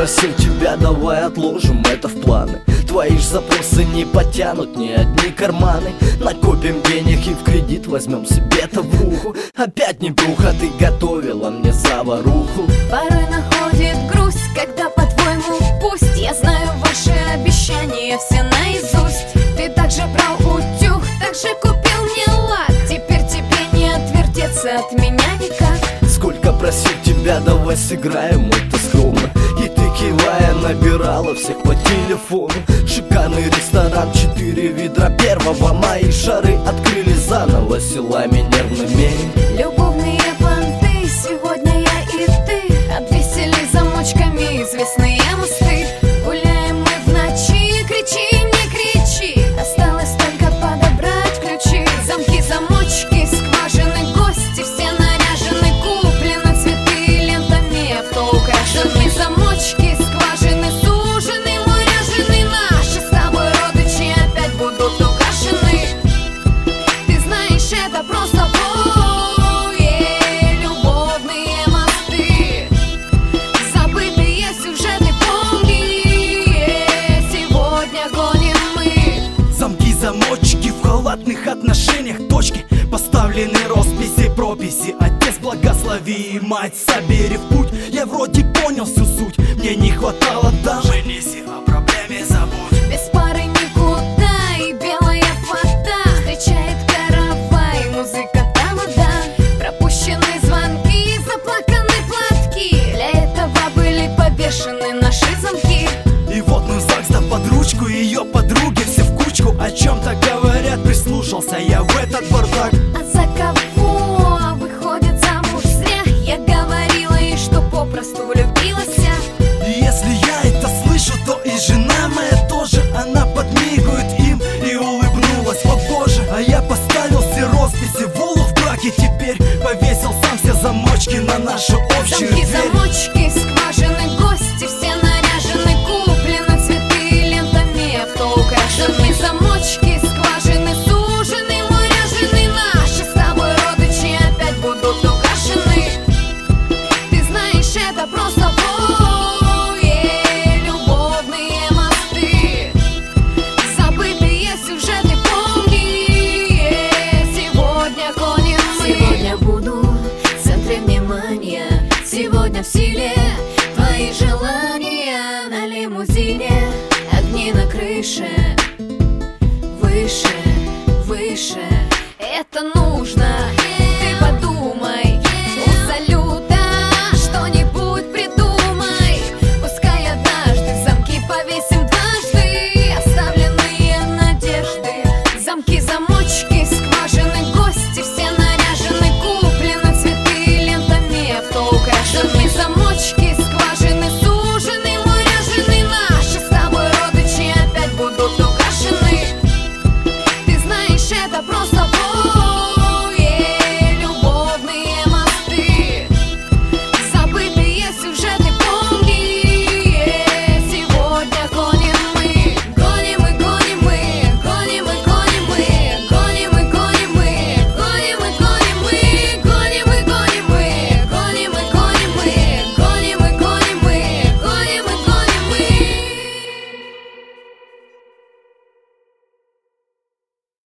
просил тебя, давай отложим это в планы. Твои ж запросы не потянут ни одни карманы. Накопим денег и в кредит возьмем себе тавруху. Опять не бруха, ты готовила мне заваруху. Порой находит грусть, когда по-твоему пусть. Я знаю ваши обещания все наизусть. Ты также брал утюг, также купил мне лак. Теперь тебе не отвертеться от меня никак. Сколько просил тебя, давай сыграем это скромно. И ты, кивая, набирала всех по телефону. Шикарный ресторан, 4 ведра 1 мая. Шары открыли заново силами нервными. Любовные понты, сегодня я и ты обвесили замочками известные мосты. Гуляем мы в ночи, кричи, не кричи. Осталось только подобрать ключи. Замки, замочки, скважины, гости все наряжены. Куплены цветы лентами, авто украшены. Замочки, скважины, сужены, муряжены. Наши с тобой родичи опять будут украшены. Ты знаешь, это просто любовные мосты. Забытые сюжеты, помни, сегодня гоним мы. Замки, замочки в халатных отношениях, точки. Поставлены росписи, прописи. Отец благослови, мать собери в путь. Я вроде понял всю суть, мне не хватало дам. Женись, о проблеме забудь. Без пары никуда, и белая фата встречает каравай, музыка тамада. Пропущены звонки, заплаканы платки. Для этого были повешены наши замки. И вот мы в ЗАГС, да под ручку, ее подруги все в кучку. О чем-то говорят, прислушался я в этот бардак. А за кого выходит замуж зря? Я говорила ей, что попросту влюбилась. Если я это слышу, то и жена моя тоже. Она подмигивает им и улыбнулась. О боже, а я поставил все росписи в улов в браке. Теперь повесил сам все замочки на нашу общую Замки, дверь. замочки, скважины, гости все наряжены. Куплены цветы лентами, авто украшены. Замочки, скважины, сужены, муряжены. Наши с тобой родичи опять будут украшены. Ты знаешь, это просто любовные мосты. Забытые сюжеты, помни, сегодня гоним мы. Сегодня буду в центре внимания. Сегодня в силе твои желания. На лимузине огни на крыше. Выше, выше.